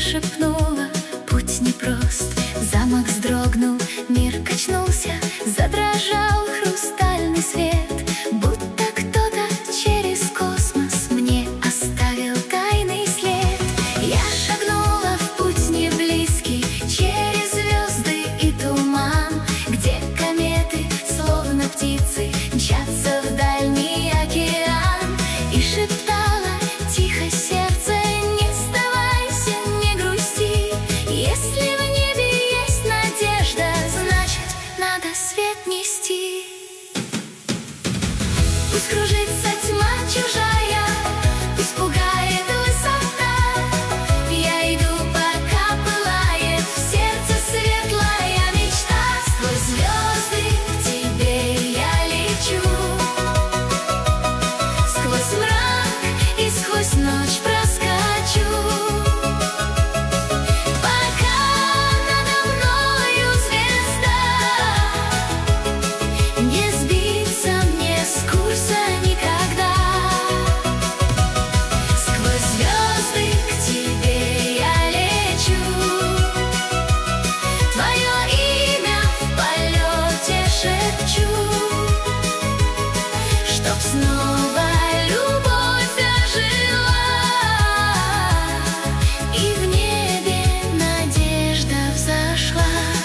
шепнула, путь непрост. Замок вздрогнул, мир качнулся, задрожал хрустальный свет, будто кто-то через космос мне оставил тайный след. Я шагнула в путь неблизкий, через звезды и туман, где кометы, словно птицы, мчатся в дальний океан. И шептала тихо сердце: не сдавайся, не грусти, если в небе есть надежда, значит, надо свет нести. Пусть кружится тьма чужая, пусть пугает высота, я иду, пока пылает в сердце светлая мечта. Сквозь звезды к тебе я лечу, сквозь мрак и сквозь ночь проскочу, пока надо мною звезда. Не сбиться мне с курса никогда. Сквозь звезды к тебе я лечу, твое имя в полете шепчу, чтоб снова любовь ожила, и в небе надежда взошла.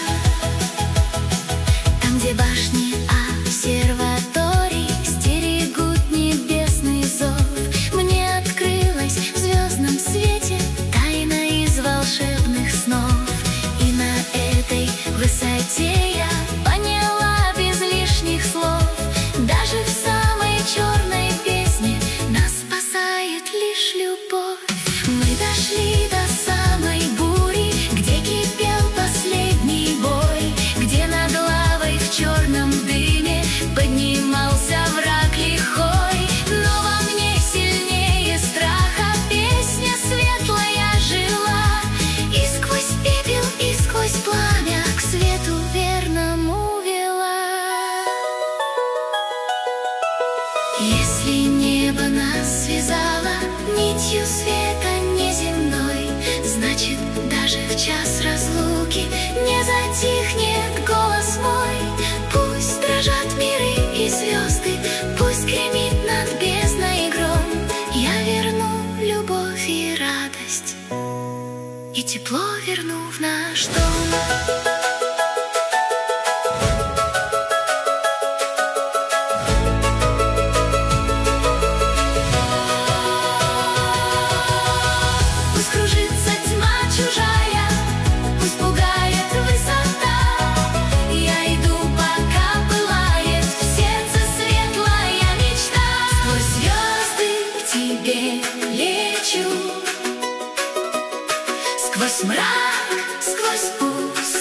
Там, где башни обсерваторий стерегут небесный зов, мне открылась в звездном свете тайна из волшебных снов. И на этой высоте я поняла без лишних слов: даже в самой черной песне нас спасает лишь любовь. Мы дошли до самой бури, где кипел последний бой, где над лавой в черном дыме поднимался враг лихой. Но во мне сильнее страха песня светлая жила, и сквозь пепел, и сквозь пламя к свету верному вела. Если небо нас связало нитью света неземной, значит, даже в час разлуки не затихнет голос мой. Пусть дрожат миры и звезды, пусть гремит над бездной гром, я верну любовь и радость, и тепло верну в наш дом. Пусть кружится тьма чужая, пусть пугает высота, я иду, пока пылает в сердце светлая мечта. Сквозь звезды к тебе лечу, сквозь мрак, сквозь пустоты